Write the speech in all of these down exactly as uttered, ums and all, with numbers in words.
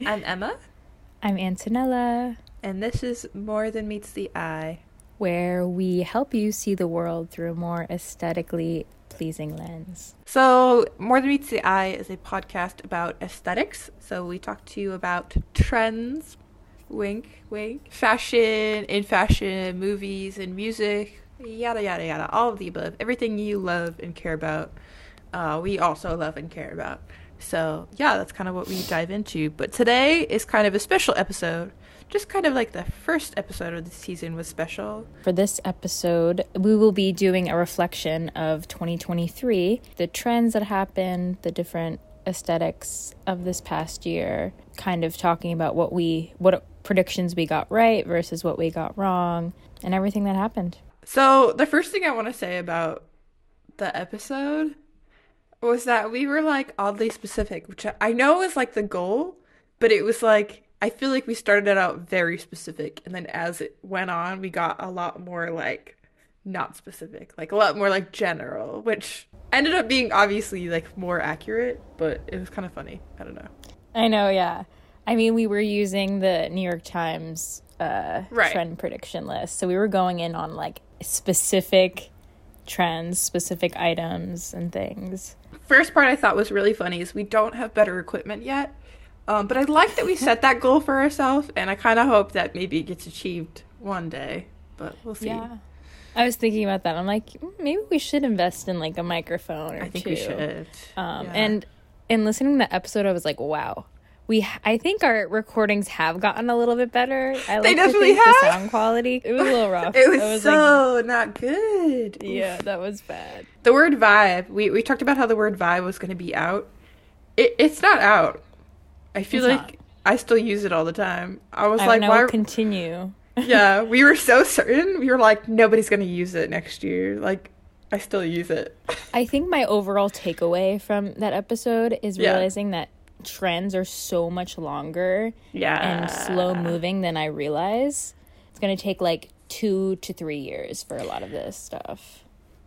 I'm Emma. I'm Antonella. And this is More Than Meets the Eye, where we help you see the world through a more aesthetically pleasing lens. So, More Than Meets the Eye is a podcast about aesthetics. So, we talk to you about trends, wink, wink, fashion, in fashion, movies, and music, yada, yada, yada, all of the above. Everything you love and care about, uh, we also love and care about. So, yeah, that's kind of what we dive into. But today is kind of a special episode. Just kind of like the first episode of the season was special. For this episode, we will be doing a reflection of twenty twenty-three, the trends that happened, the different aesthetics of this past year, kind of talking about what we, what predictions we got right versus what we got wrong, and everything that happened. So, the first thing I want to say about the episode was that we were like oddly specific, which I know is like the goal, but it was like, I feel like we started it out very specific, and then as it went on, we got a lot more like not specific, like a lot more like general, which ended up being obviously like more accurate, but it was kind of funny. I don't know. I know, yeah. I mean, we were using the New York Times uh, right. trend prediction list, so we were going in on like specific trends, specific items and things. First part I thought was really funny is we don't have better equipment yet. Um, but I like that we set that goal for ourselves, and I kind of hope that maybe it gets achieved one day, but we'll see. Yeah. I was thinking about that. I'm like, maybe we should invest in like a microphone or I think two. we should. Um, yeah. And in listening to the episode, I was like, wow. We, I think our recordings have gotten a little bit better. I like they definitely to think have. The sound quality, it was a little rough. It was, was so like, not good. Yeah, that was bad. The word vibe, we, we talked about how the word vibe was going to be out. It, it's not out. I feel it's like not. I still use it all the time. I was I like, know, why? Continue. Yeah, we were so certain. We were like, nobody's going to use it next year. Like, I still use it. I think my overall takeaway from that episode is yeah. realizing that trends are so much longer yeah. and slow moving than I realize. It's going to take like two to three years for a lot of this stuff.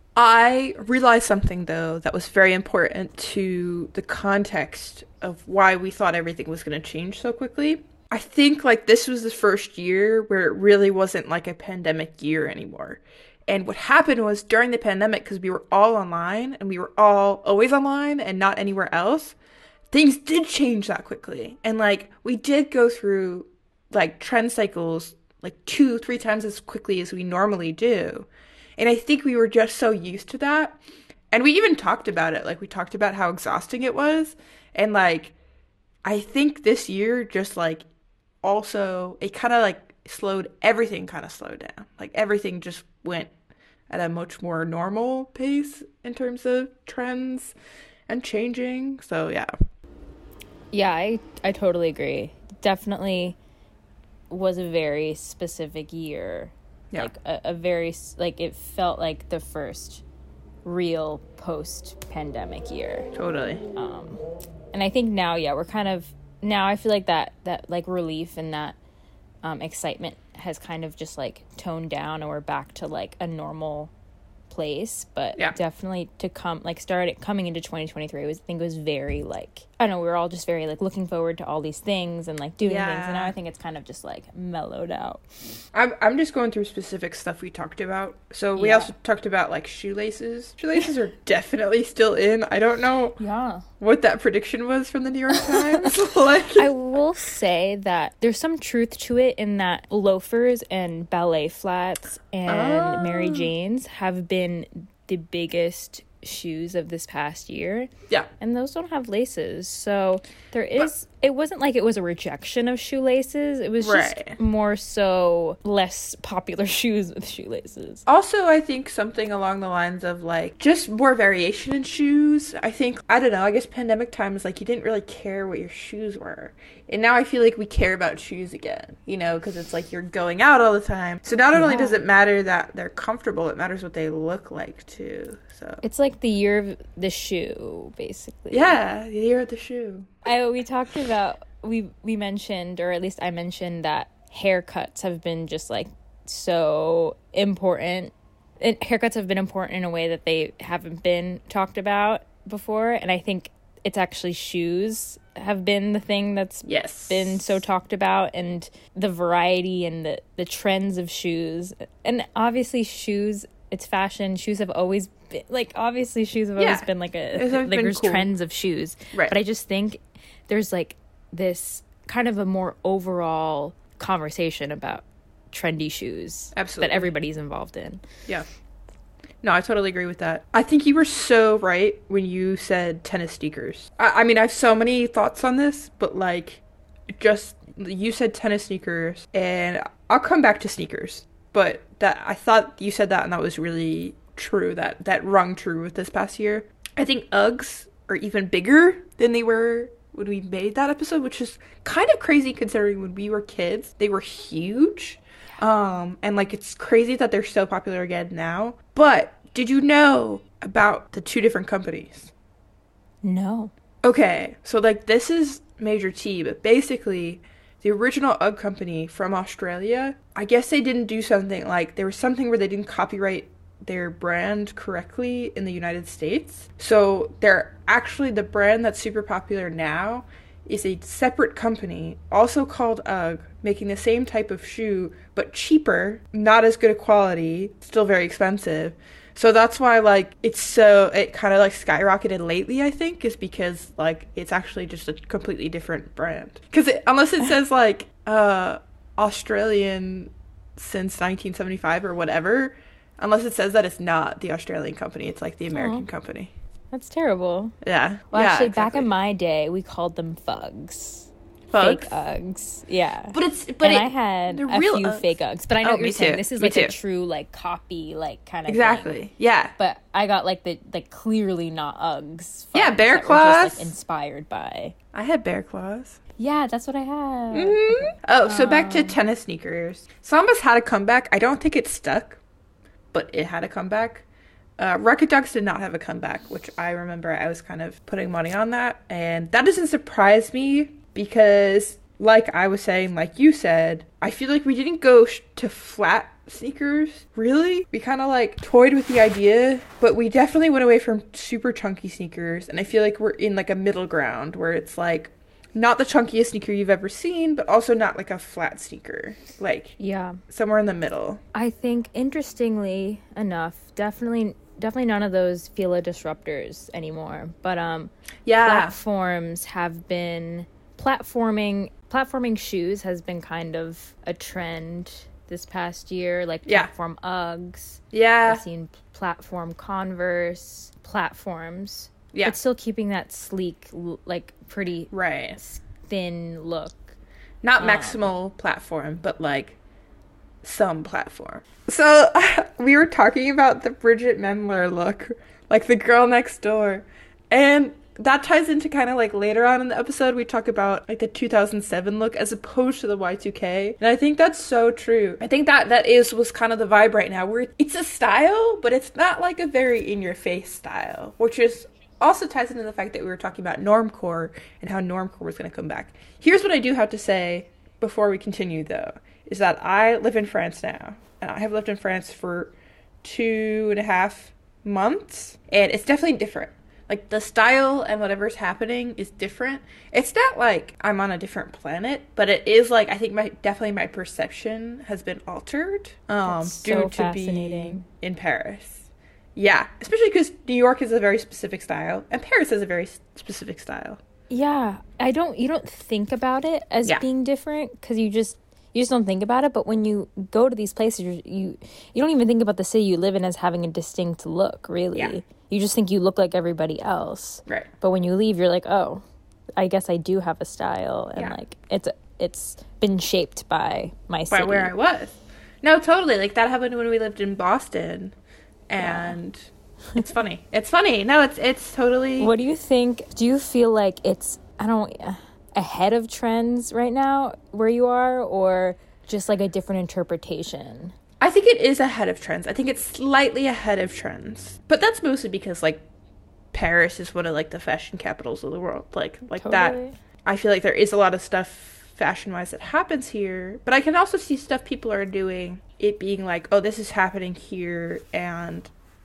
I realized something, though, that was very important to the context of why we thought everything was going to change so quickly. I think, like, this was the first year where it really wasn't, like, a pandemic year anymore. And what happened was, during the pandemic, because we were all online, and we were all always online and not anywhere else, things did change that quickly. And, like, we did go through, like, trend cycles, like, two, three times as quickly as we normally do. And I think we were just so used to that. And we even talked about it. Like, we talked about how exhausting it was. And, like, I think this year just, like, also, it kind of, like, slowed, everything kind of slowed down. Like, everything just went at a much more normal pace in terms of trends and changing. So, yeah. Yeah, I, I totally agree. Definitely was a very specific year. Yeah. Like a, a very, like it felt like the first real post-pandemic year. Totally. Um, and I think now, yeah, we're kind of, now I feel like that, that like relief and that um, excitement has kind of just like toned down and we're back to like a normal place. But yeah. definitely to come, like started coming into twenty twenty-three, I was, I think it was very like, I don't know, we were all just very like looking forward to all these things and like doing yeah. things. And now I think it's kind of just like mellowed out. I'm I'm just going through specific stuff we talked about. So we yeah. also talked about like shoelaces. Shoelaces are definitely still in. I don't know yeah. what that prediction was from the New York Times. Like, I will say that there's some truth to it in that loafers and ballet flats and oh. Mary Janes have been the biggest shoes of this past year. Yeah. And those don't have laces. So there is, but, it wasn't like it was a rejection of shoelaces. It was just right. more so less popular shoes with shoelaces. Also, I think something along the lines of like just more variation in shoes. I think, I don't know, I guess pandemic times, like you didn't really care what your shoes were. And now I feel like we care about shoes again, you know, because it's like you're going out all the time. So not only yeah. does it matter that they're comfortable, it matters what they look like too. So it's like the year of the shoe, basically. Yeah, the year of the shoe. I we talked about we we mentioned, or at least I mentioned, that haircuts have been just like so important. And haircuts have been important in a way that they haven't been talked about before, and I think it's actually shoes have been the thing that's yes. been so talked about, and the variety and the, the trends of shoes. And obviously shoes, it's fashion. Shoes have always been, like, obviously shoes have Yeah. always been like a, It's always like been there's cool. trends of shoes. Right. But I just think there's like this kind of a more overall conversation about trendy shoes Absolutely. that everybody's involved in. Yeah. No, I totally agree with that. I think you were so right when you said tennis sneakers. I, I mean, I have so many thoughts on this, but like, just, you said tennis sneakers, and I'll come back to sneakers. But that, I thought you said that, and that was really true. That, that rung true with this past year. I think Uggs are even bigger than they were when we made that episode, which is kind of crazy considering when we were kids, they were huge. Um, and like, it's crazy that they're so popular again now. But did you know about the two different companies? No. Okay, so like, this is major T, but basically the original Ugg company from Australia, I guess they didn't do something like, there was something where they didn't copyright their brand correctly in the United States. So they're actually, the brand that's super popular now is a separate company, also called Ugg, making the same type of shoe, but cheaper, not as good a quality, still very expensive. So that's why, like, it's so, it kind of, like, skyrocketed lately, I think, is because, like, it's actually just a completely different brand. Because unless it says, like, uh, Australian since nineteen seventy-five or whatever, unless it says that it's not the Australian company, it's, like, the American Aww. company. That's terrible. Yeah. Well, yeah, actually, exactly. back in my day, we called them Fugs. Fugs? Fake Uggs. Yeah. But it's, but and it, I had they're a real few Uggs. fake Uggs. But I know Oh, what you're me saying. too. This is Me like a too. true, like, copy, like, kind of Exactly. thing. Yeah. But I got, like, the, like, clearly not Uggs. Yeah, Fugs Bear that were just, Claws. like, inspired by. I had bear claws. Yeah, that's what I had. Mm-hmm. Oh, so back to Um, tennis sneakers. Sambas had a comeback. I don't think it stuck, but it had a comeback. Uh, Rocket Dogs did not have a comeback, which I remember I was kind of putting money on that. And that doesn't surprise me because, like I was saying, like you said, I feel like we didn't go sh- to flat sneakers, really. We kind of like toyed with the idea, but we definitely went away from super chunky sneakers. And I feel like we're in like a middle ground where it's like, not the chunkiest sneaker you've ever seen, but also not like a flat sneaker. Like, Yeah. somewhere in the middle. I think, interestingly enough, definitely definitely none of those Fila disruptors anymore. But um, Yeah. platforms have been platforming. Platforming shoes has been kind of a trend this past year. Like Yeah. platform Uggs. Yeah. I've seen platform Converse platforms. Yeah. But still keeping that sleek, l- like pretty Right. thin look. Not Um, maximal platform, but like some platform. So we were talking about the Bridget Mendler look, like the girl next door. And that ties into kind of like later on in the episode, we talk about like the two thousand seven look as opposed to the Y two K. And I think that's so true. I think that that is was kind of the vibe right now where it's a style, but it's not like a very in your face style, which is also ties into the fact that we were talking about normcore and how normcore was going to come back. Here's what I do have to say before we continue, though, is that I live in France now, and I have lived in France for two and a half months, and it's definitely different. Like, the style and whatever's happening is different. It's not like I'm on a different planet, but it is like, I think my definitely my perception has been altered um, That's due so to fascinating. being in Paris. Yeah, especially because New York is a very specific style, and Paris is a very s- specific style. Yeah, I don't. You don't think about it as Yeah. being different because you just you just don't think about it. But when you go to these places, you you you don't even think about the city you live in as having a distinct look. Really, Yeah. you just think you look like everybody else. Right. But when you leave, you're like, oh, I guess I do have a style, and Yeah. like it's it's been shaped by my By city. where I was. No, totally. Like, that happened when we lived in Boston, and it's funny. It's funny. No, it's it's totally... What do you think? Do you feel like it's, I don't, ahead of trends right now where you are, or just like a different interpretation? I think it is ahead of trends. I think it's slightly ahead of trends. But that's mostly because, like, Paris is one of, like, the fashion capitals of the world. Like, like Totally. that. I feel like there is a lot of stuff fashion-wise that happens here. But I can also see stuff people are doing, it being like, oh, this is happening here, and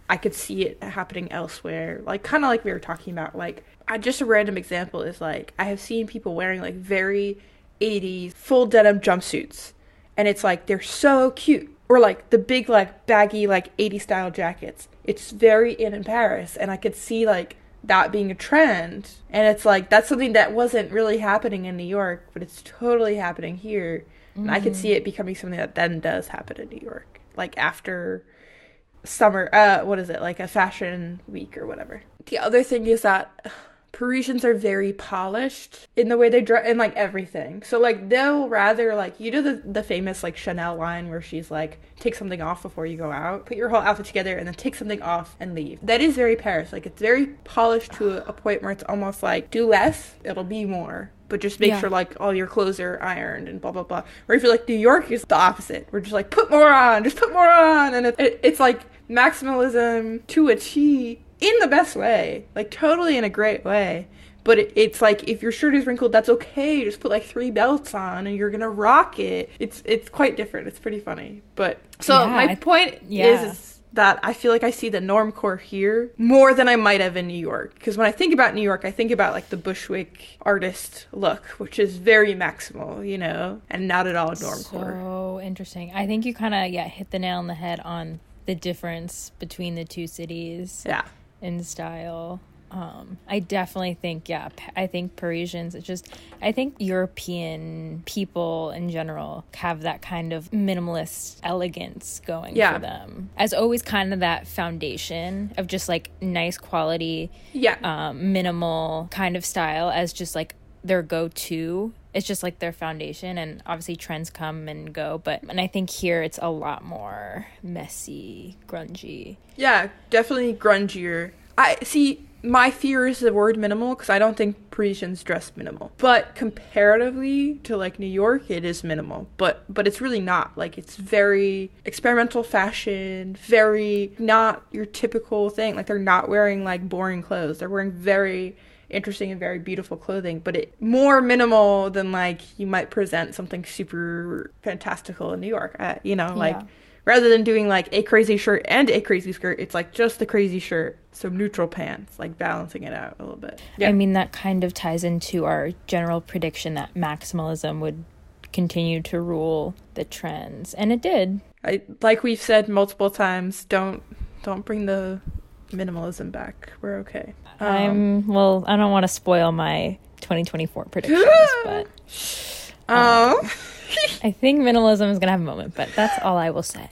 I could see it happening elsewhere. Like, kind of like we were talking about. Like, I, just a random example is, like, I have seen people wearing, like, very eighties full denim jumpsuits. And it's, like, they're so cute. Or, like, the big, like, baggy, like, eighties style jackets. It's very in in Paris. And I could see, like, that being a trend. And it's, like, that's something that wasn't really happening in New York. But it's totally happening here. Mm. And I could see it becoming something that then does happen in New York. Like, after summer, uh, what is it? Like, a fashion week or whatever. The other thing is that Parisians are very polished in the way they dress, in, like, everything. So, like, they'll rather, like, you know the, the famous, like, Chanel line where she's, like, take something off before you go out? Put your whole outfit together and then take something off and leave. That is very Paris. Like, it's very polished to a point where it's almost like, do less, it'll be more. But just make yeah. sure, like, all your clothes are ironed and blah, blah, blah. Or if you're, like, New York is the opposite. We're just, like, put more on, just put more on. And it, it, it's, like, maximalism to a T in the best way. Like, totally in a great way. But it, it's, like, if your shirt is wrinkled, that's okay. Just put, like, three belts on and you're gonna rock it. It's it's quite different. It's pretty funny. But, so, yeah, my point yeah. is... is that I feel like I see the normcore here more than I might have in New York. Because when I think about New York, I think about, like, the Bushwick artist look, which is very maximal, you know, and not at all normcore. So interesting. I think you kind of, yeah, hit the nail on the head on the difference between the two cities. Yeah. In style. Um, I definitely think, yeah, I think Parisians, it's just, I think European people in general have that kind of minimalist elegance going yeah. for them. As always, kind of that foundation of just, like, nice quality, yeah, um, minimal kind of style as just, like, their go-to. It's just, like, their foundation, and obviously trends come and go, but, and I think here it's a lot more messy, grungy. Yeah, definitely grungier. I see... My fear is the word minimal, because I don't think Parisians dress minimal. But comparatively to, like, New York, it is minimal. But but it's really not. Like, it's very experimental fashion, very not your typical thing. Like, they're not wearing, like, boring clothes. They're wearing very interesting and very beautiful clothing. But it more minimal than, like, you might present something super fantastical in New York. Uh, you know, like... Yeah. Rather than doing, like, a crazy shirt and a crazy skirt, it's, like, just the crazy shirt. So neutral pants, like, balancing it out a little bit. Yeah. I mean, that kind of ties into our general prediction that maximalism would continue to rule the trends. And it did. I, like we've said multiple times, don't don't bring the minimalism back. We're okay. Um, I'm, well, I don't want to spoil my twenty twenty-four predictions, but... Oh. Um, I think minimalism is going to have a moment, but that's all I will say.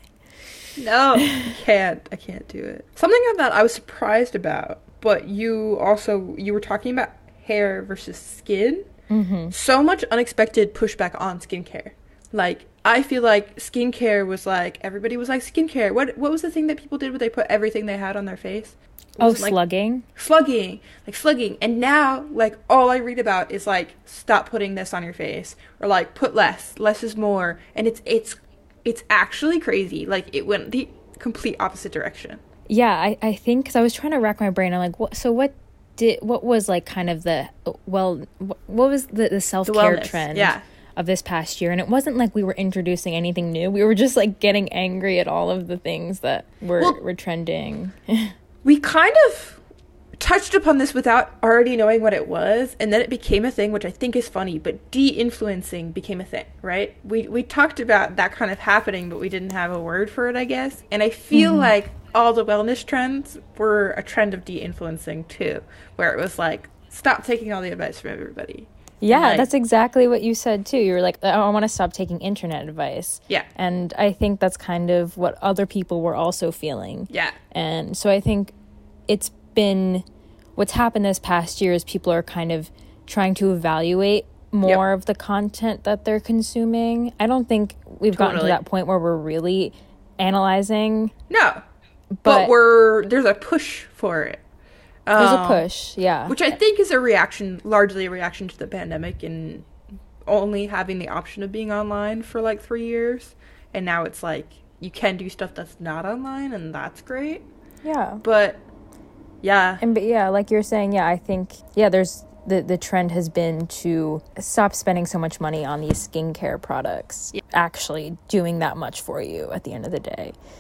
No, I can't. I can't do it. Something that I was surprised about, but you also, you were talking about hair versus skin. Mm-hmm. So much unexpected pushback on skincare. Like, I feel like skincare was like, everybody was like, skincare. What What was the thing that people did where they put everything they had on their face? Oh, like, slugging? Slugging. Like, slugging. And now, like, all I read about is, like, stop putting this on your face. Or, like, put less. Less is more. And it's it's it's actually crazy. Like, it went the complete opposite direction. Yeah, I, I think, because I was trying to rack my brain. I'm like, what? So what did, what was, like, kind of the, well, what was the, the self-care the trend? Yeah. Of this past year, and it wasn't like we were introducing anything new. We were just, like, getting angry at all of the things that were well, were trending. We kind of touched upon this without already knowing what it was, and then it became a thing, which I think is funny, but de-influencing became a thing, right? We we talked about that kind of happening, but we didn't have a word for it, I guess. And I feel mm-hmm. like all the wellness trends were a trend of de-influencing too, where it was like, stop taking all the advice from everybody. Yeah, like, that's exactly what you said too. You were like, I want to stop taking internet advice. Yeah. And I think that's kind of what other people were also feeling. Yeah. And so I think it's been, what's happened this past year is people are kind of trying to evaluate more yep. of the content that they're consuming. I don't think we've totally. gotten to that point where we're really analyzing. No. But, but we're, there's a push for it. There's um, a push, yeah. Which I think is a reaction, largely a reaction to the pandemic and only having the option of being online for like three years. And now it's like, you can do stuff that's not online, and that's great. Yeah. But, yeah. And but yeah, like you're saying, yeah, I think, yeah, there's, the, the trend has been to stop spending so much money on these skincare products, yeah. actually doing that much for you at the end of the day.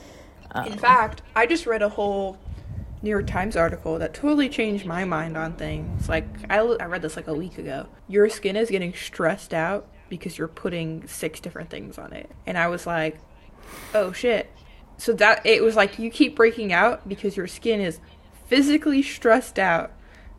Um, In fact, I just read a whole New York Times article that totally changed my mind on things. Like, I, I read this like a week ago. Your skin is getting stressed out because you're putting six different things on it. And I was like, oh shit. So that, it was like, you keep breaking out because your skin is physically stressed out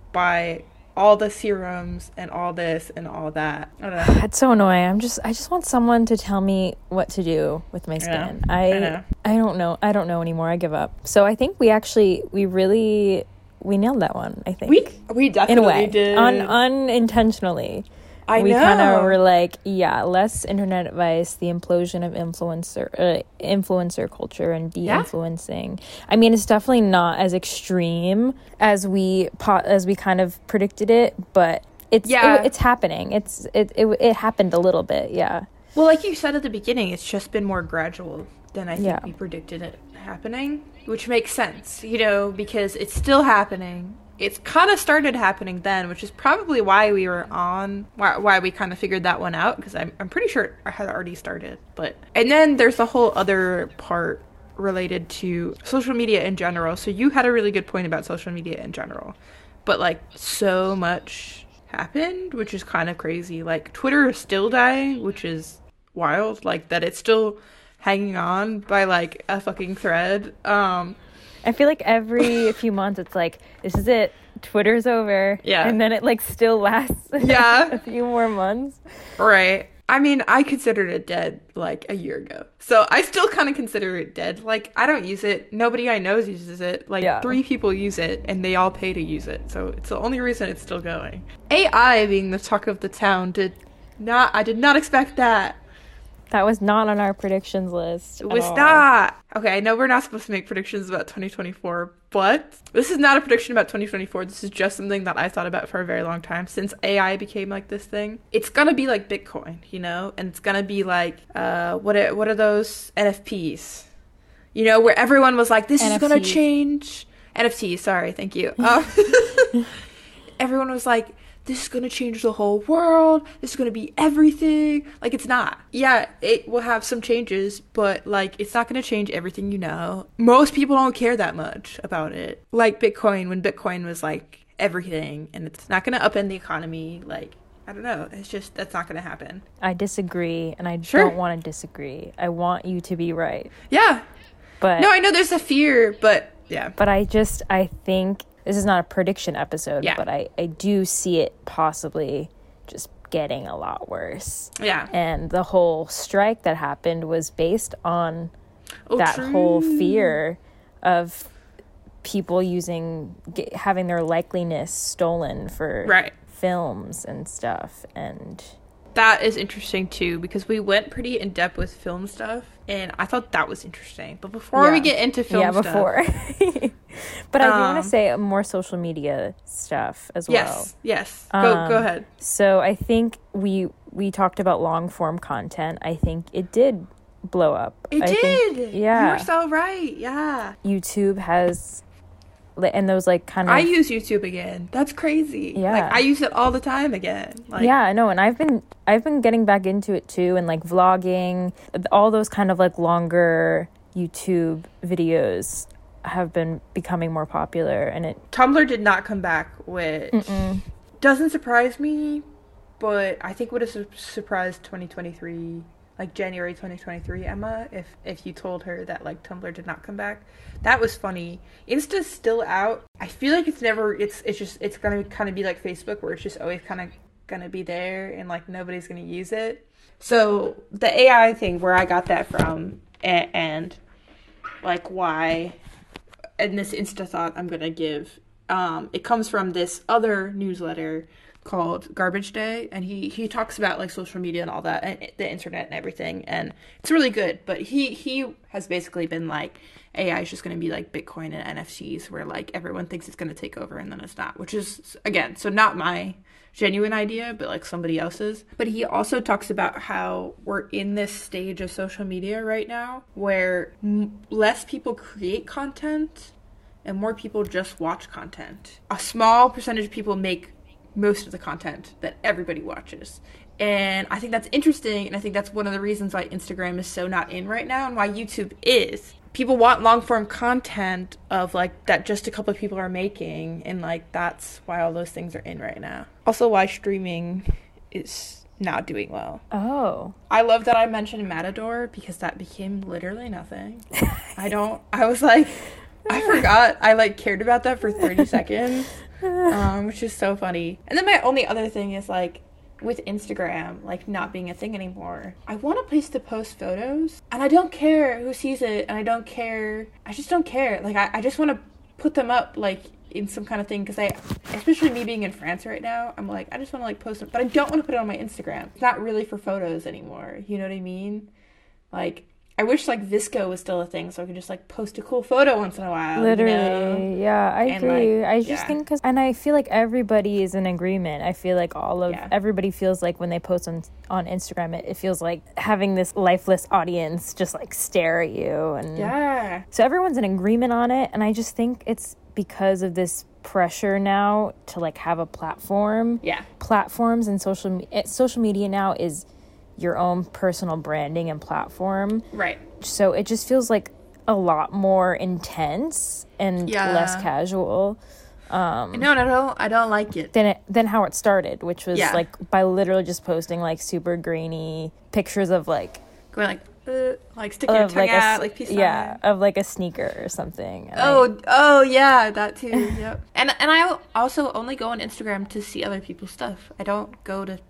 by all the serums and all this and all that. I don't know. It's so annoying. I'm just I just want someone to tell me what to do with my skin. I I, know. I don't know. I don't know anymore. I give up. So I think we actually we really we nailed that one, I think. We we definitely in a way. did. Un, unintentionally. I we know. kind of were like, yeah, less internet advice, the implosion of influencer uh, influencer culture and de-influencing. Yeah. I mean, it's definitely not as extreme as we po- as we kind of predicted it, but it's yeah. it, it's happening. It's it, it it happened a little bit, yeah. Well, like you said at the beginning, it's just been more gradual than I think yeah. we predicted it happening, which makes sense, you know, because it's still happening. It's kind of started happening then, which is probably why we were on, why, why we kind of figured that one out, because I'm, I'm pretty sure it had already started. But and then there's a whole other part related to social media in general. So you had a really good point about social media in general. But, like, so much happened, which is kind of crazy. Like, Twitter is still dying, which is wild. Like, that it's still hanging on by, like, a fucking thread. Um... I feel like every few months it's like, this is it, Twitter's over. Yeah. And then it like still lasts yeah. a few more months. Right. I mean, I considered it dead like a year ago. So I still kind of consider it dead. Like, I don't use it. Nobody I know uses it. Like, yeah. three people use it and they all pay to use it. So it's the only reason it's still going. A I being the talk of the town did not, I did not expect that. That was not on our predictions list. It was not. Okay, I know we're not supposed to make predictions about twenty twenty-four, but this is not a prediction about twenty twenty-four. This is just something that I thought about for a very long time since A I became like this thing. It's gonna be like Bitcoin, you know, and it's gonna be like uh, what are, what are those N F Ps? You know, where everyone was like, "This N F Ts. Is gonna change." N F Ts. Sorry, thank you. Um, everyone was like, this is going to change the whole world. This is going to be everything. Like, it's not. Yeah, it will have some changes, but, like, it's not going to change everything you know. Most people don't care that much about it. Like Bitcoin, when Bitcoin was, like, everything, and it's not going to upend the economy. Like, I don't know. It's just, that's not going to happen. I disagree, and I sure. don't want to disagree. I want you to be right. Yeah. But no, I know there's a fear, but, yeah. But I just, I think... This is not a prediction episode, yeah. but I, I do see it possibly just getting a lot worse. Yeah. And the whole strike that happened was based on oh, that true. whole fear of people using, get, having their likeliness stolen for right. films and stuff. And that is interesting too, because we went pretty in depth with film stuff, and I thought that was interesting. But before yeah. we get into film yeah, stuff... Yeah, before. But I do um, want to say more social media stuff as yes, well. Yes, yes. Go um, go ahead. So I think we we talked about long form content. I think it did blow up. It I did. Think, yeah. You were so right. Yeah. YouTube has, and those like kind of. I use YouTube again. That's crazy. Yeah. Like, I use it all the time again. Like, yeah, I know, and I've been I've been getting back into it too, and like vlogging, all those kind of like longer YouTube videos have been becoming more popular, and it Tumblr did not come back, which Mm-mm. doesn't surprise me, but I think would have su- surprised twenty twenty-three, like January twenty twenty-three Emma, if if you told her that like Tumblr did not come back. That was funny. Insta's still out. I feel like it's never it's it's just it's gonna kind of be like Facebook, where it's just always kind of gonna be there and like nobody's gonna use it. So the A I thing, where I got that from, and, and like why and this Insta thought I'm going to give, um, it comes from this other newsletter called Garbage Day, and he, he talks about, like, social media and all that, and the internet and everything, and it's really good, but he, he has basically been like, A I is just going to be like Bitcoin and N F Ts, where, like, everyone thinks it's going to take over, and then it's not, which is, again, so not my genuine idea, but, like, somebody else's. But he also talks about how we're in this stage of social media right now where m- less people create content and more people just watch content. A small percentage of people make most of the content that everybody watches. And I think that's interesting, and I think that's one of the reasons why Instagram is so not in right now, and why YouTube is. people want long form content of like that just a couple of people are making, and like that's why all those things are in right now. Also why streaming is not doing well. Oh. I love that I mentioned Matador because that became literally nothing. I don't I was like I forgot I like cared about that for thirty seconds. Um, which is so funny. And then my only other thing is like with Instagram, like, not being a thing anymore. I want a place to post photos, and I don't care who sees it, and I don't care, I just don't care. Like, I, I just want to put them up, like, in some kind of thing, because I, especially me being in France right now, I'm like, I just want to, like, post them, but I don't want to put it on my Instagram. It's not really for photos anymore, you know what I mean? Like, I wish, like, VSCO was still a thing, so I could just, like, post a cool photo once in a while. Literally, you know? Yeah, I and, agree. like, I just yeah. think, because, and I feel like everybody is in agreement. I feel like all of, yeah. everybody feels like when they post on, on Instagram, it, it feels like having this lifeless audience just, like, stare at you. And yeah. So everyone's in agreement on it, and I just think it's because of this pressure now to, like, have a platform. Yeah. Platforms and social, me- social media now is your own personal branding and platform. Right. So it just feels like a lot more intense and yeah. less casual. Um, no, no, no, I don't like it. Than it, than how it started, which was yeah. like by literally just posting like super grainy pictures of like going like uh, like sticking your tongue like out, a, like peace yeah, sign. of like a sneaker or something. And oh, I, oh yeah, that too. Yep. And and I also only go on Instagram to see other people's stuff. I don't go to.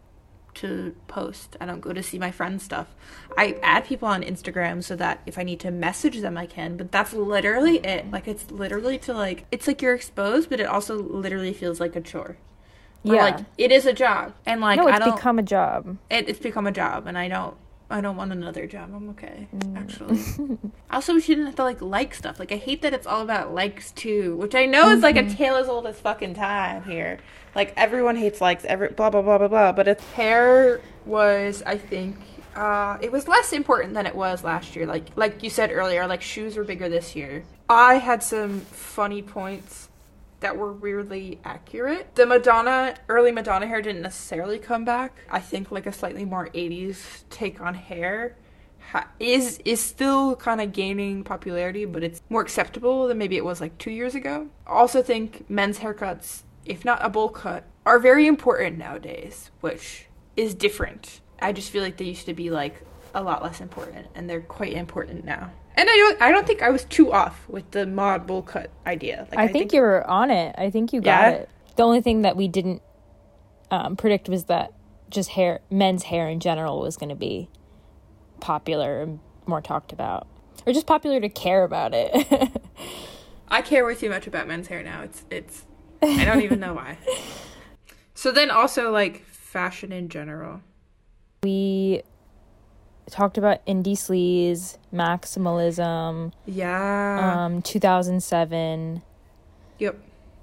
to post. I don't go to see my friends' stuff. I add people on Instagram so that if I need to message them I can, but that's literally it. Like, it's literally to like, it's like you're exposed, but it also literally feels like a chore. Or yeah. like, it is a job. And like, no, it's I don't, become a job. It, it's become a job, and I don't, I don't want another job. I'm okay, mm. actually. Also, we shouldn't have to, like, like stuff. Like, I hate that it's all about likes, too, which I know mm-hmm. is, like, a tale as old as fucking time here. Like, everyone hates likes, every blah, blah, blah, blah, blah. But its hair was, I think, uh, it was less important than it was last year. Like, like you said earlier, like, shoes were bigger this year. I had some funny points that were weirdly accurate. The Madonna, early Madonna hair didn't necessarily come back. I think like a slightly more eighties take on hair ha- is is still kind of gaining popularity, but it's more acceptable than maybe it was like two years ago. I also think men's haircuts, if not a bowl cut, are very important nowadays, which is different. I just feel like they used to be like a lot less important, and they're quite important now. And I don't, I don't think I was too off with the mod bowl cut idea. Like, I, I think, think you were on it. I think you got yeah. it. The only thing that we didn't um, predict was that just hair, men's hair in general, was going to be popular and more talked about, or just popular to care about it. I care way too much about men's hair now. It's, it's. I don't even know why. So then also like fashion in general. We talked about indie sleaze, maximalism. Yeah. Um, two thousand seven. Yep.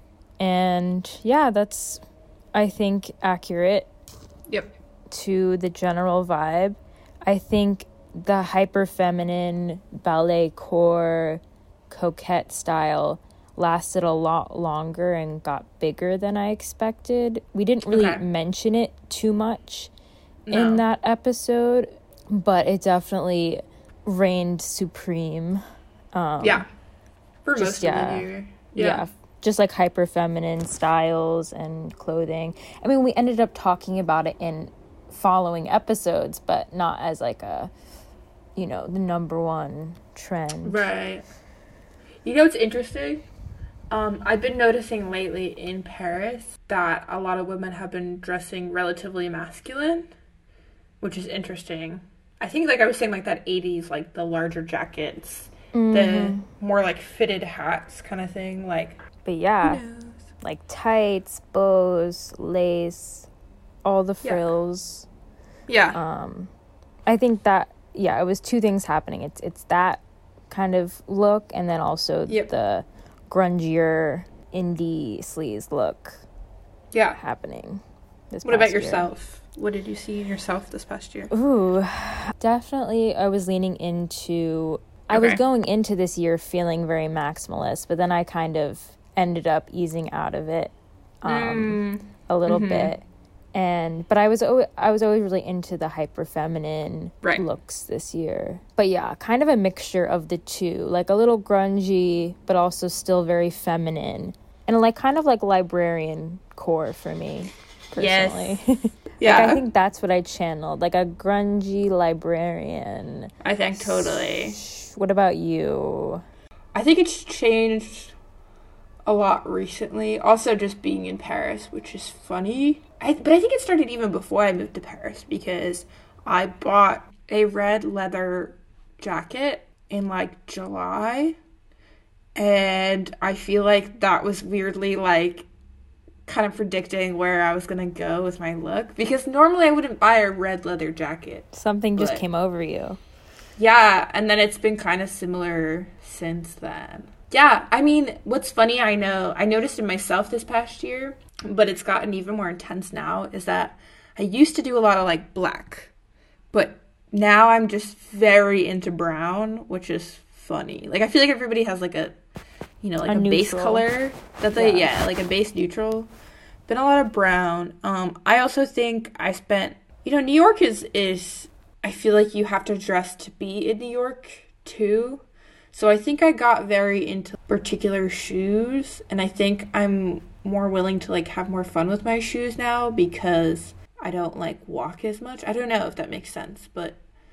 And yeah, that's, I think, accurate. Yep. To the general vibe. I think the hyper feminine ballet core coquette style lasted a lot longer and got bigger than I expected. We didn't really okay. mention it too much no. in that episode, but it definitely reigned supreme. Um, yeah. For just, most yeah, of the year. Yeah. yeah. Just like hyper feminine styles and clothing. I mean, we ended up talking about it in following episodes, but not as like a, you know, the number one trend. Right. You know what's interesting? Um, I've been noticing lately in Paris that a lot of women have been dressing relatively masculine, which is interesting. I think, like I was saying, like that eighties, like the larger jackets, mm-hmm. the more like fitted hats kind of thing. Like, but yeah, like tights, bows, lace, all the frills. Yeah. Um, I think that, yeah, it was two things happening. It's it's that kind of look, and then also yep. the grungier indie sleaze look. Yeah. Happening. This what about year. yourself? What did you see in yourself this past year? Ooh, definitely I was leaning into, I okay. was going into this year feeling very maximalist, but then I kind of ended up easing out of it um, mm. a little mm-hmm. bit. And but I was always, I was always really into the hyper feminine right. looks this year. But yeah, kind of a mixture of the two, like a little grungy, but also still very feminine, and like kind of like librarian core for me personally. Yes. Yeah, like, I think that's what I channeled, like a grungy librarian. I think totally. What about you? I think it's changed a lot recently. Also, just being in Paris, which is funny. I, but I think it started even before I moved to Paris, because I bought a red leather jacket in like July, and I feel like that was weirdly like kind of predicting where I was gonna go with my look, because normally I wouldn't buy a red leather jacket. Something just came over you. Yeah, and then it's been kind of similar since then. Yeah, I mean, what's funny, I know, I noticed in myself this past year, but it's gotten even more intense now, is that I used to do a lot of, like, black, but now I'm just very into brown, which is funny. Like, I feel like everybody has, like, a, you know, like a, a base color that they, yeah. yeah, like a base neutral. Been a lot of brown. Um, I also think I spent, you know, New York is, is, I feel like you have to dress to be in New York, too. So I think I got very into particular shoes, and I think I'm more willing to, like, have more fun with my shoes now because I don't, like, walk as much. I don't know if that makes sense, but...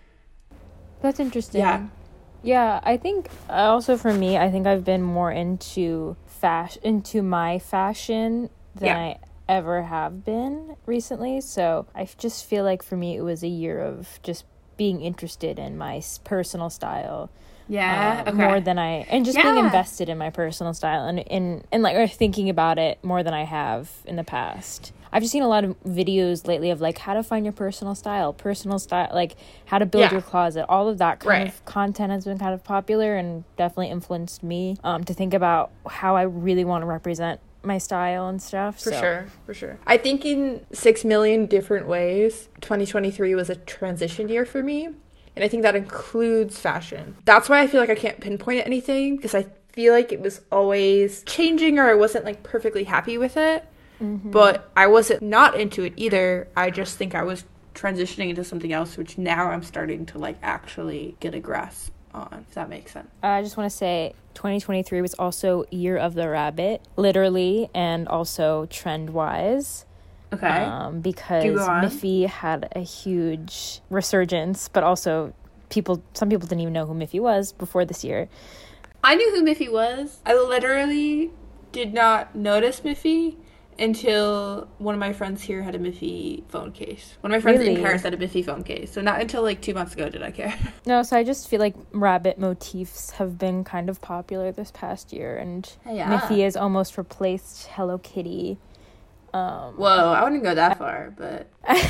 That's interesting. Yeah. Yeah, I think, also for me, I think I've been more into fashion, into my fashion than yeah. I ever have been recently. So I just feel like for me, it was a year of just being interested in my personal style. Yeah, uh, okay. More than I, and just yeah. being invested in my personal style and, and, and like, or thinking about it more than I have in the past. I've just seen a lot of videos lately of like how to find your personal style, personal style, like how to build yeah. your closet. All of that kind right. of content has been kind of popular and definitely influenced me um, to think about how I really want to represent my style and stuff. For so. sure, for sure. I think in six million different ways, twenty twenty-three was a transition year for me. And I think that includes fashion. That's why I feel like I can't pinpoint anything, because I feel like it was always changing, or I wasn't like perfectly happy with it. Mm-hmm. But I wasn't not into it either. I just think I was transitioning into something else, which now I'm starting to like actually get a grasp on, if that makes sense. I just want to say twenty twenty-three was also Year of the Rabbit, literally, and also trend-wise. Okay. Um, because Miffy had a huge resurgence, but also people, some people didn't even know who Miffy was before this year. I knew who Miffy was. I literally did not notice Miffy until one of my friends here had a Miffy phone case. One of my friends really? in Paris had a Miffy phone case. So not until like two months ago did I care. No, so I just feel like rabbit motifs have been kind of popular this past year, and yeah. Miffy has almost replaced Hello Kitty. Um, Whoa, I wouldn't go that far, but...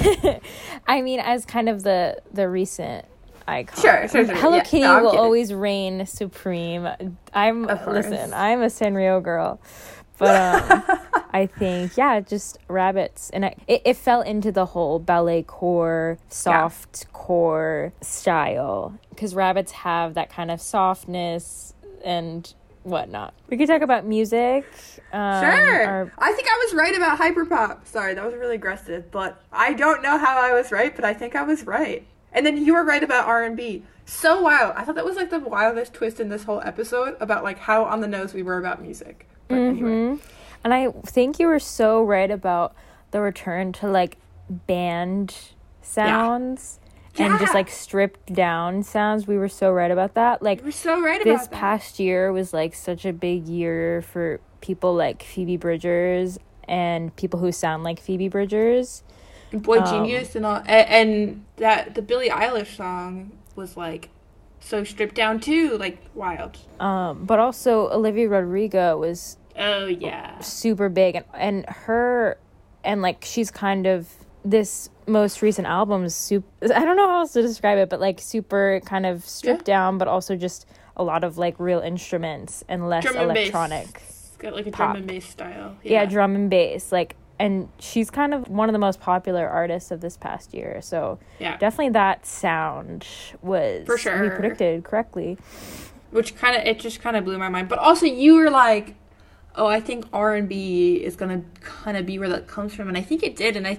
I mean, as kind of the, the recent icon. Sure, sure, sure. Hello yeah. Kitty no, will kidding. always reign supreme. I'm, listen, I'm a Sanrio girl. But um, I think, yeah, just rabbits. And I, it, it fell into the whole ballet core, soft yeah. core style. Because rabbits have that kind of softness and... whatnot. We could talk about music. Um, sure. Our... I think I was right about hyperpop. Sorry, that was really aggressive, but I don't know how I was right, but I think I was right. And then you were right about R and B. So wild. I thought that was like the wildest twist in this whole episode about like how on the nose we were about music. But mm-hmm. anyway. And I think you were so right about the return to like band sounds. Yeah. And yeah. just, like, stripped down sounds. We were so right about that. Like, we were so right about this that. past year was, like, such a big year for people like Phoebe Bridgers and people who sound like Phoebe Bridgers. And Boy um, Genius and all. And, and that the Billie Eilish song was, like, so stripped down, too. Like, wild. Um, but also, Olivia Rodrigo was... Oh, yeah. Super big. And, and her... And, like, she's kind of... This most recent album is super... I don't know how else to describe it, but, like, super kind of stripped yeah. down, but also just a lot of, like, real instruments and less drum electronic. And bass. It's got, like, a pop. drum and bass style. Yeah. yeah, drum and bass. Like, and she's kind of one of the most popular artists of this past year. So, yeah. definitely that sound was... For sure. We predicted correctly. Which kind of... It just kind of blew my mind. But also, you were like... Oh, I think R and B is going to kind of be where that comes from. And I think it did. And I think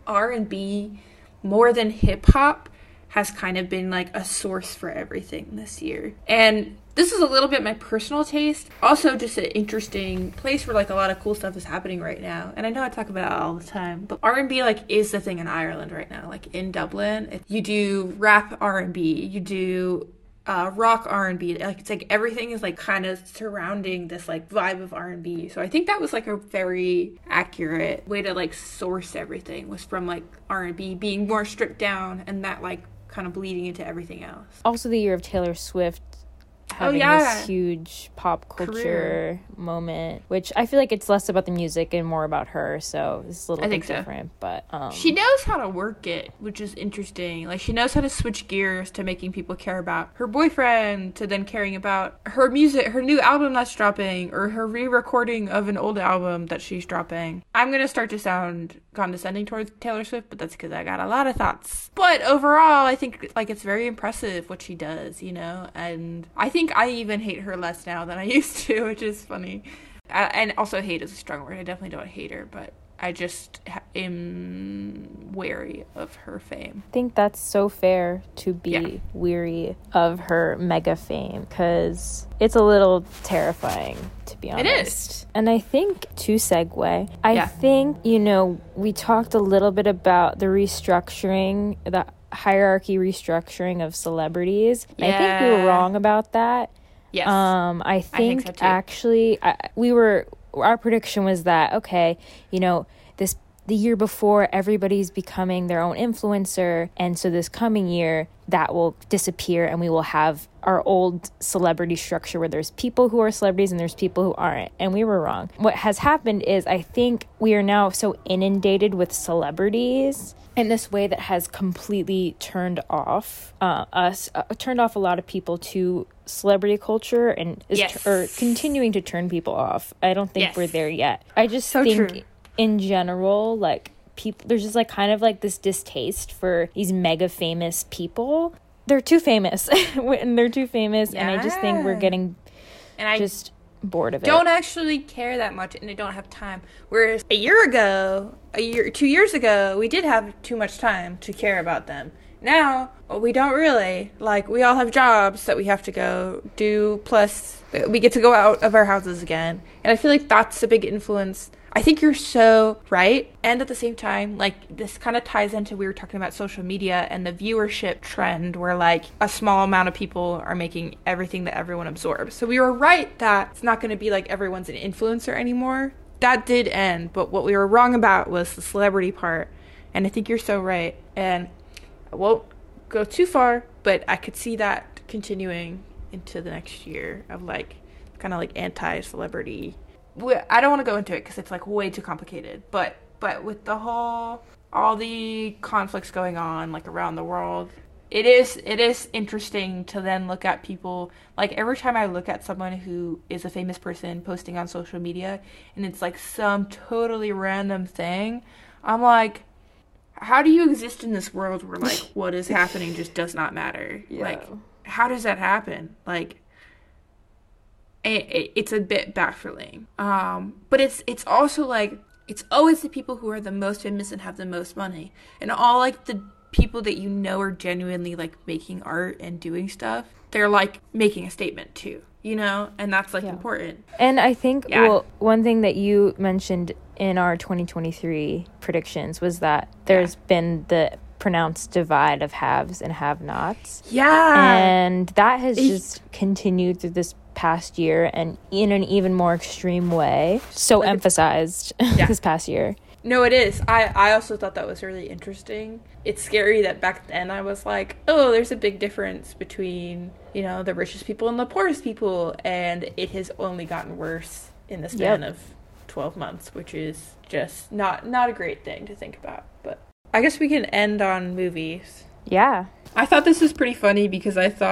R and B more than hip hop has kind of been like a source for everything this year. And this is a little bit my personal taste. Also just an interesting place where like a lot of cool stuff is happening right now. And I know I talk about it all the time, but R and B like is the thing in Ireland right now. Like in Dublin, you do rap R and B, you do uh, rock R and B. Like it's like everything is like kind of surrounding this like vibe of R and B. So I think that was like a very accurate way to like source everything, was from like R and B being more stripped down and that like kind of bleeding into everything else. Also the year of Taylor Swift having oh, yeah. this huge pop culture Career. moment, which I feel like it's less about the music and more about her, so it's a little I bit think so. different. But um, she knows how to work it, which is interesting. Like she knows how to switch gears to making people care about her boyfriend, to then caring about her music, her new album that's dropping, or her re-recording of an old album that she's dropping. I'm gonna start to sound condescending towards Taylor Swift, but that's because I got a lot of thoughts. But overall, I think like it's very impressive what she does, you know, and I think I even hate her less now than I used to, which is funny. Uh, and also hate is a strong word. I definitely don't hate her, but I just ha- am wary of her fame. I think that's so fair to be Yeah. weary of her mega fame, because it's a little terrifying, to be honest. It is. And I think, to segue, I Yeah. think, you know, we talked a little bit about the restructuring, the hierarchy restructuring of celebrities. Yeah. I think we were wrong about that. Yes. Um, I think, I think so too. actually, I, we were, our prediction was that, okay, you know, this, the year before, everybody's becoming their own influencer. And so this coming year, that will disappear and we will have our old celebrity structure where there's people who are celebrities and there's people who aren't. And we were wrong. What has happened is I think we are now so inundated with celebrities in this way that has completely turned off uh, us, uh, turned off a lot of people to celebrity culture, and is Yes. t- or continuing to turn people off. I don't think Yes. we're there yet. I just So think true. in general, like people, there's just like kind of like this distaste for these mega famous people. They're too famous, and they're too famous, and I just think we're Yeah. getting and I just bored of it. don't actually care that much, and I don't have time. Whereas a year ago, a year, two years ago, we did have too much time to care about them. Now, we don't really. Like, we all have jobs that we have to go do, plus we get to go out of our houses again. And I feel like that's a big influence. I think you're so right. And at the same time, like, this kind of ties into, we were talking about social media and the viewership trend where, like, a small amount of people are making everything that everyone absorbs. So we were right that it's not going to be like everyone's an influencer anymore. That did end. But what we were wrong about was the celebrity part. And I think you're so right. And I won't go too far, but I could see that continuing into the next year of, like, kind of like anti-celebrity. I don't want to go into it because it's like way too complicated, but but with the whole, all the conflicts going on like around the world, it is it is interesting to then look at people. Like every time I look at someone who is a famous person posting on social media and it's like some totally random thing, I'm like, how do you exist in this world where like what is happening just does not matter? Yeah. Like, how does that happen? Like, it, it's a bit baffling. Um, but it's it's also like, it's always the people who are the most famous and have the most money, and all like the people that you know are genuinely like making art and doing stuff. They're like making a statement too, you know, and that's like Yeah. important. And I think, Yeah. well, one thing that you mentioned in our twenty twenty-three predictions was that there's Yeah. been the pronounced divide of haves and have-nots. Yeah. And that has It- just continued through this past year, and in an even more extreme way. So Like, emphasized Yeah. this past year. No, it is. I, I also thought that was really interesting. It's scary that back then I was like, oh, there's a big difference between, you know, the richest people and the poorest people. And it has only gotten worse in the span Yep. of twelve months, which is just not, not a great thing to think about. But I guess we can end on movies. Yeah. I thought this was pretty funny because I thought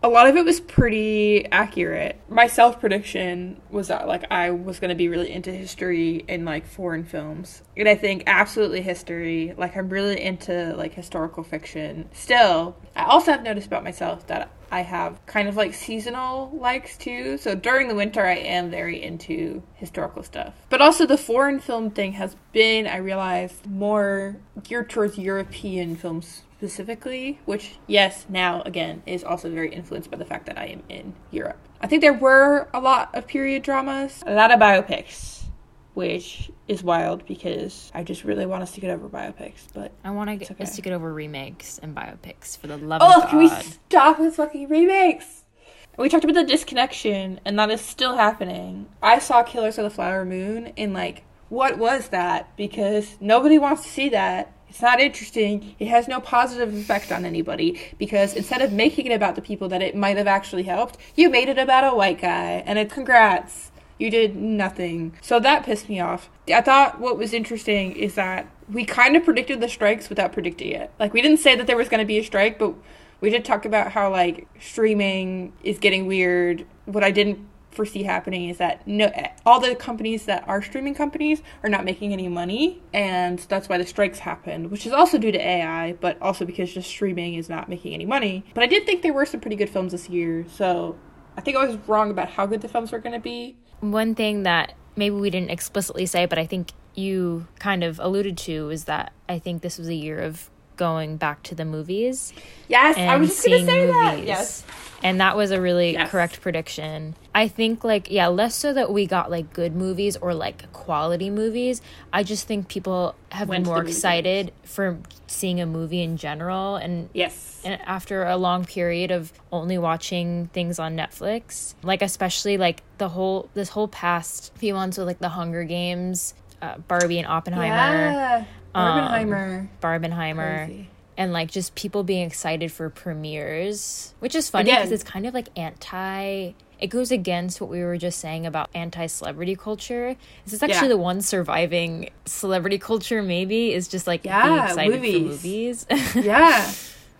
a lot of it was pretty accurate. My self prediction was that like I was going to be really into history and like foreign films. And I think absolutely history. Like I'm really into like historical fiction. Still, I also have noticed about myself that I have kind of like seasonal likes too. So during the winter, I am very into historical stuff. But also the foreign film thing has been, I realized, more geared towards European films specifically, which, yes, now, again, is also very influenced by the fact that I am in Europe. I think there were a lot of period dramas, a lot of biopics, which is wild because I just really want us to get over biopics, but I want to get okay. us to get over remakes and biopics for the love oh, of God. Can we stop with fucking remakes? We talked about the disconnection, and that is still happening. I saw Killers of the Flower Moon, and like, what was that? Because nobody wants to see that. It's not interesting. It has no positive effect on anybody because instead of making it about the people that it might have actually helped, you made it about a white guy. And it, congrats. You did nothing. So that pissed me off. I thought what was interesting is that we kind of predicted the strikes without predicting it. Like, we didn't say that there was going to be a strike, but we did talk about how, like, streaming is getting weird. What I didn't foresee happening is that no, all the companies that are streaming companies are not making any money, and that's why the strikes happened, which is also due to A I, but also because just streaming is not making any money. But I did think there were some pretty good films this year, so I think I was wrong about how good the films were going to be. One thing that maybe we didn't explicitly say, but I think you kind of alluded to, is that I think this was a year of going back to the movies. Yes, I was just going to say movies. that. Yes. And that was a really yes. correct prediction. I think, like, yeah, less so that we got, like, good movies or, like, quality movies. I just think people have Went been more excited for seeing a movie in general. And, yes. and after a long period of only watching things on Netflix, like, especially, like, the whole, this whole past few months with, like, the Hunger Games, uh, Barbie and Oppenheimer. Yeah, Barbenheimer. Um, Barbenheimer. Crazy. And, like, just people being excited for premieres, which is funny because it's kind of, like, anti... It goes against what we were just saying about anti-celebrity culture. This is actually yeah. the one surviving celebrity culture, maybe, is just, like, yeah, being excited movies. for movies. yeah.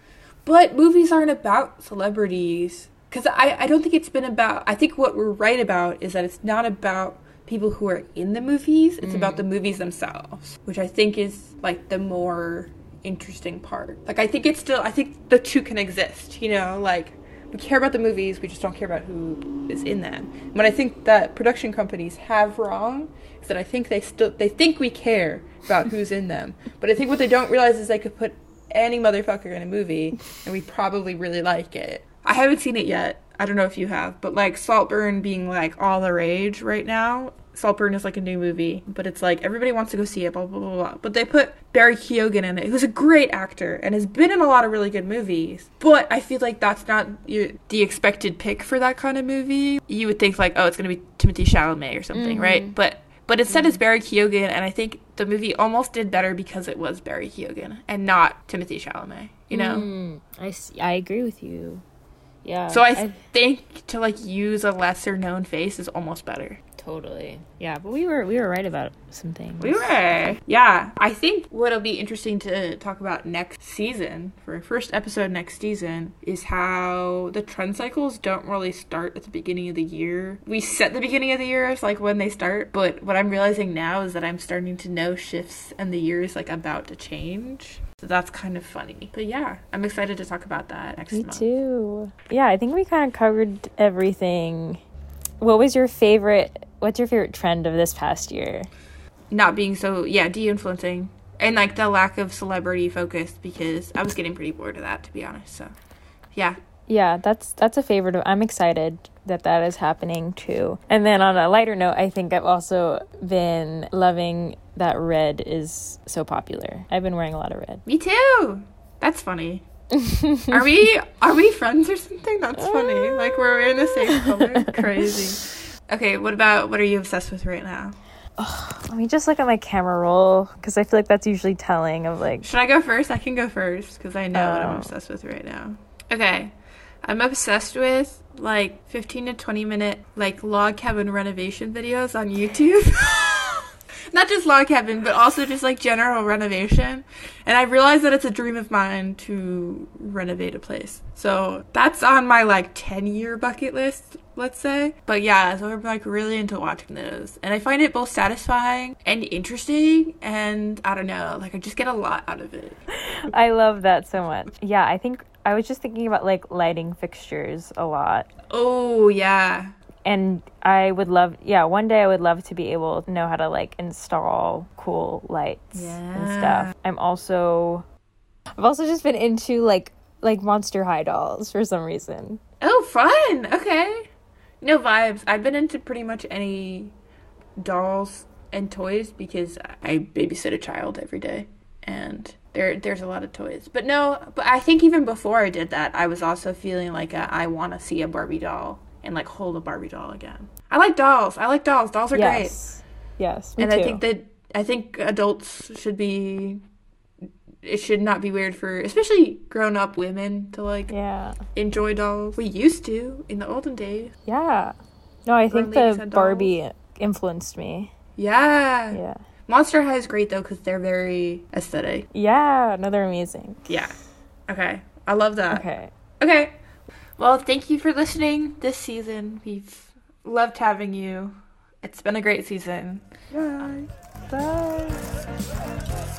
But movies aren't about celebrities. Because I, I don't think it's been about... I think what we're right about is that it's not about people who are in the movies. It's mm. about the movies themselves, which I think is, like, the more interesting part. Like, I think it's still, I think the two can exist, you know, like, we care about the movies, we just don't care about who is in them. What I think that production companies have wrong is that I think they still, they think we care about who's in them, but I think what they don't realize is they could put any motherfucker in a movie, and we probably really like it. I haven't seen it yet, I don't know if you have, but, like, Saltburn being, like, all the rage right now. Saltburn is like a new movie, but it's like everybody wants to go see it, blah, blah, blah, blah. But they put Barry Keoghan in it, who's a great actor and has been in a lot of really good movies. But I feel like that's not your, the expected pick for that kind of movie. You would think, like, oh, it's going to be Timothée Chalamet or something, mm-hmm. right? But but instead mm-hmm. it's Barry Keoghan, and I think the movie almost did better because it was Barry Keoghan and not Timothée Chalamet, you know? Mm, I, see, I agree with you. Yeah. So I, I think to, like, use a lesser known face is almost better. Totally. Yeah, but we were we were right about some things. We were. Yeah. I think what'll be interesting to talk about next season, for our first episode next season, is how the trend cycles don't really start at the beginning of the year. We set the beginning of the year as, like, when they start, but what I'm realizing now is that I'm starting to know shifts and the year is, like, about to change. So that's kind of funny. But yeah, I'm excited to talk about that next Me month. Me too. Yeah, I think we kind of covered everything. What was your favorite... What's your favorite trend of this past year? Not being so, yeah, de-influencing. And, like, the lack of celebrity focus, because I was getting pretty bored of that, to be honest. So, yeah. Yeah, that's that's a favorite. I'm excited that that is happening, too. And then on a lighter note, I think I've also been loving that red is so popular. I've been wearing a lot of red. Me too! That's funny. are we are we friends or something? That's funny. Like, we're wearing the same color. Crazy. Okay, what about, what are you obsessed with right now? Oh, let me just look at my camera roll, because I feel like that's usually telling of, like... Should I go first? I can go first, because I know oh. what I'm obsessed with right now. Okay, I'm obsessed with, like, fifteen to twenty minute, like, log cabin renovation videos on YouTube. not just log cabin, but also just like general renovation. And I realized that it's a dream of mine to renovate a place. So that's on my like ten year bucket list, let's say. But yeah, so I'm like really into watching those. And I find it both satisfying and interesting. And I don't know, like I just get a lot out of it. I love that so much. Yeah, I think I was just thinking about like lighting fixtures a lot. Oh, yeah. And I would love, yeah, one day I would love to be able to know how to like install cool lights yeah. and stuff. I'm also, I've also just been into like, like Monster High dolls for some reason. Oh, fun. Okay. No vibes. I've been into pretty much any dolls and toys because I babysit a child every day and there there's a lot of toys. But no, but I think even before I did that, I was also feeling like a, I want to see a Barbie doll. And like hold a Barbie doll again. I like dolls. I like dolls. Dolls are yes. great. Yes, me and too. I think that I think adults should be. It should not be weird for, especially grown up women, to like yeah. enjoy dolls. We used to in the olden days. Yeah. No, I think the Barbie influenced me. Yeah. Yeah. Monster High is great though because they're very aesthetic. Yeah. No, they're amazing. Yeah. Okay. I love that. Okay. Okay. Well, thank you for listening this season. We've loved having you. It's been a great season. Bye. Bye.